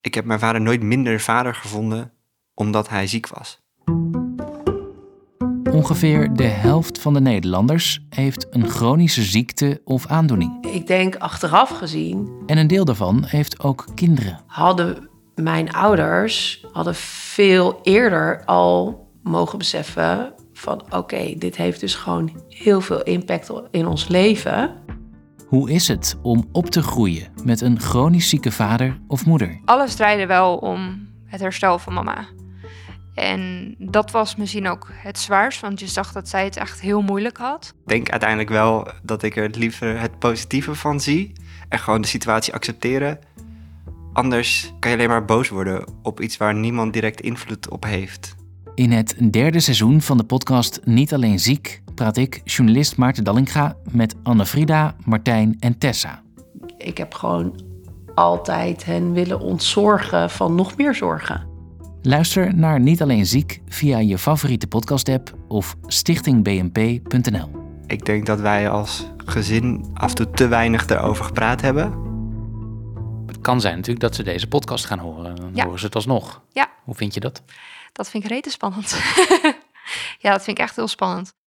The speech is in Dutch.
Ik heb mijn vader nooit minder vader gevonden omdat hij ziek was. Ongeveer de helft van de Nederlanders heeft een chronische ziekte of aandoening. Ik denk achteraf gezien En een deel daarvan heeft ook kinderen. hadden mijn ouders veel eerder al mogen beseffen van oké, dit heeft dus gewoon heel veel impact in ons leven. Hoe is het om op te groeien met een chronisch zieke vader of moeder? Alles draaide wel om het herstel van mama. En dat was misschien ook het zwaarst, want je zag dat zij het echt heel moeilijk had. Ik denk uiteindelijk wel dat ik er liever het positieve van zie. En gewoon de situatie accepteren. Anders kan je alleen maar boos worden op iets waar niemand direct invloed op heeft. In het 3e seizoen van de podcast Niet Alleen Ziek praat ik, journalist Maarten Dallinga, met Anne-Frida, Martijn en Tessa. Ik heb gewoon altijd hen willen ontzorgen van nog meer zorgen. Luister naar Niet Alleen Ziek via je favoriete podcast-app of stichtingbnp.nl. Ik denk dat wij als gezin af en toe te weinig erover gepraat hebben. Het kan zijn natuurlijk dat ze deze podcast gaan horen. Dan horen ze het alsnog. Ja. Hoe vind je dat? Dat vind ik rete spannend. Ja, dat vind ik echt heel spannend.